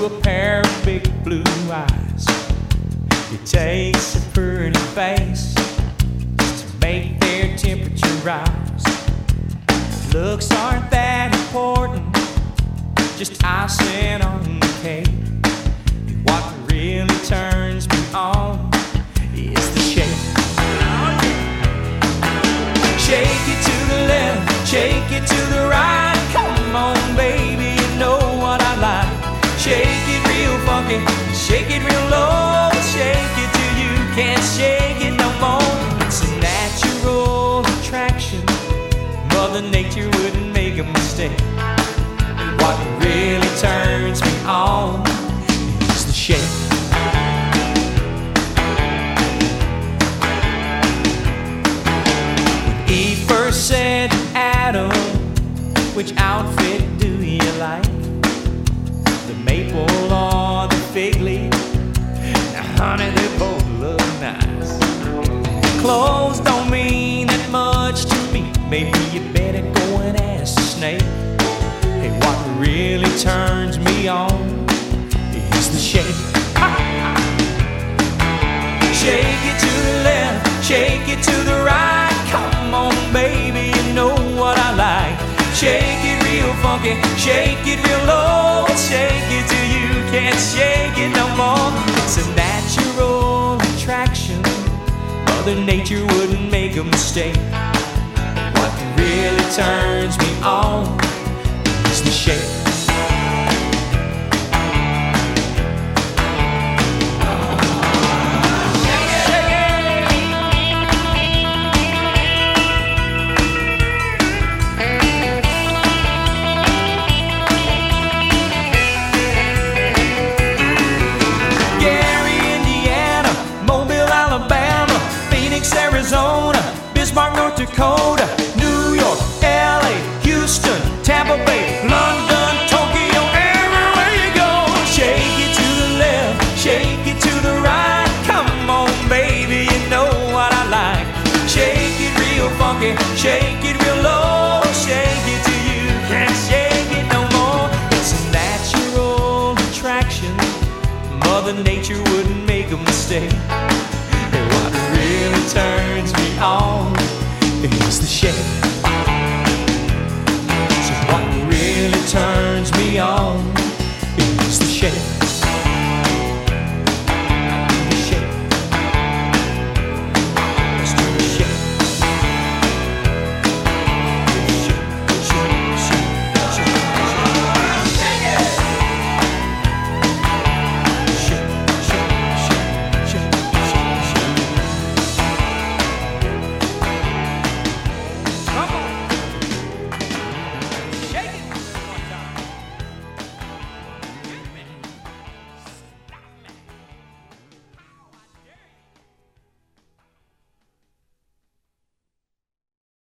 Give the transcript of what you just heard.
a pair of big blue eyes. It takes a pretty face to make their temperature rise. Looks aren't that important, just icing on the cake. What really turns me on is the shake. Shake it to the left, shake it to the right. Come on, baby, you know what I like. Shake it real funky, shake it real low. Shake it till you can't shake it no more. It's a natural attraction, Mother Nature wouldn't make a mistake. What really turns me on is the shake. When Eve first said to Adam, which outfit do you like? The maple or the fig leaf? Now honey, they both look nice. Clothes don't mean that much to me. Maybe you better go and ask the snake. Hey, what really turns me on is the shake. Shake it to the left, shake it to the right. Come on, baby, you know what I like. Shake it real funky, shake it real low. Shake it till you can't shake it no more. It's a natural attraction, Mother Nature wouldn't make a mistake. What really turns me on is the shake. Arizona, Bismarck, North Dakota, New York, LA, Houston, Tampa Bay, London, Tokyo, everywhere you go. Shake it to the left, shake it to the right. Come on, baby, you know what I like. Shake it real funky, shake it real low. Shake it till you can't shake it no more. It's a natural attraction, Mother Nature wouldn't make a mistake.